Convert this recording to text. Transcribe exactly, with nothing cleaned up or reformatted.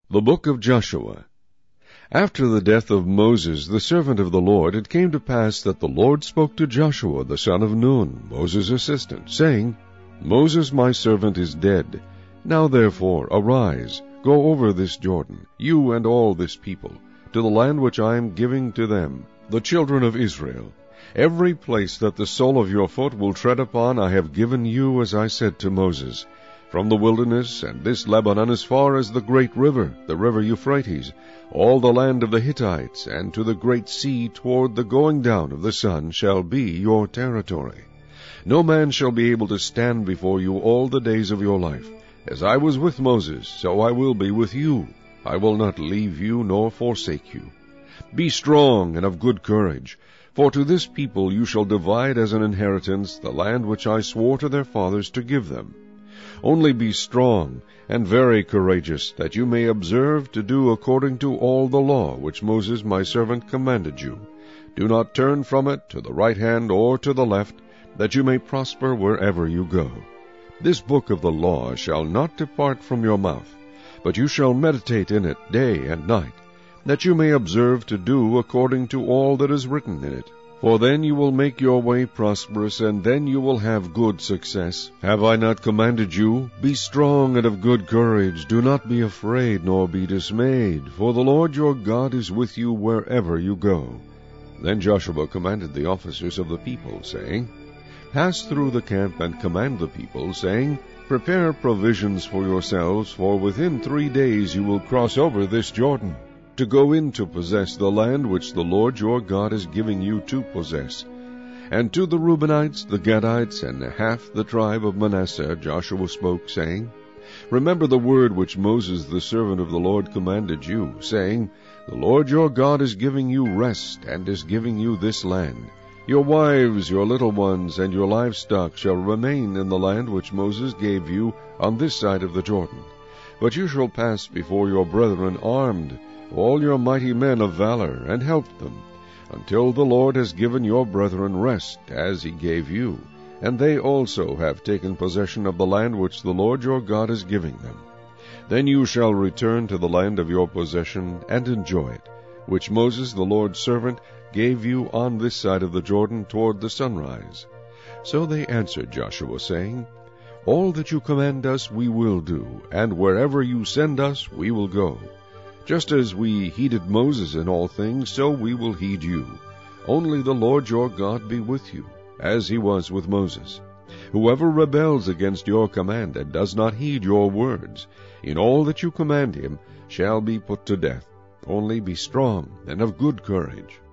The Book of Joshua. After the death of Moses, the servant of the Lord, it came to pass that the Lord spoke to Joshua the son of Nun, Moses' assistant, saying, Moses my servant is dead. Now therefore arise, go over this Jordan, you and all this people, to the land which I am giving to them, the children of Israel. Every place that the sole of your foot will tread upon I have given you, as I said to Moses, from the wilderness and this Lebanon as far as the great river, the river Euphrates, all the land of the Hittites, and to the great sea toward the going down of the sun shall be your territory. No man shall be able to stand before you all the days of your life. As I was with Moses, so I will be with you. I will not leave you nor forsake you. Be strong and of good courage, for to this people you shall divide as an inheritance the land which I swore to their fathers to give them. Only be strong and very courageous, that you may observe to do according to all the law which Moses my servant commanded you. Do not turn from it to the right hand or to the left, that you may prosper wherever you go. This book of the law shall not depart from your mouth, but you shall meditate in it day and night, that you may observe to do according to all that is written in it. For then you will make your way prosperous, and then you will have good success. Have I not commanded you? Be strong and of good courage. Do not be afraid, nor be dismayed, for the Lord your God is with you wherever you go. Then Joshua commanded the officers of the people, saying, Pass through the camp and command the people, saying, Prepare provisions for yourselves, for within three days you will cross over this Jordan, to go in to possess the land which the Lord your God is giving you to possess. And to the Reubenites, the Gadites, and half the tribe of Manasseh Joshua spoke, saying, Remember the word which Moses the servant of the Lord commanded you, saying, The Lord your God is giving you rest, and is giving you this land. Your wives, your little ones, and your livestock shall remain in the land which Moses gave you on this side of the Jordan. But you shall pass before your brethren armed, all your mighty men of valor, and help them, until the Lord has given your brethren rest, as he gave you, and they also have taken possession of the land which the Lord your God is giving them. Then you shall return to the land of your possession, and enjoy it, which Moses the Lord's servant gave you on this side of the Jordan toward the sunrise. So they answered Joshua, saying, All that you command us we will do, and wherever you send us we will go. Just as we heeded Moses in all things, so we will heed you. Only the Lord your God be with you, as he was with Moses. Whoever rebels against your command and does not heed your words, in all that you command him, shall be put to death. Only be strong and of good courage.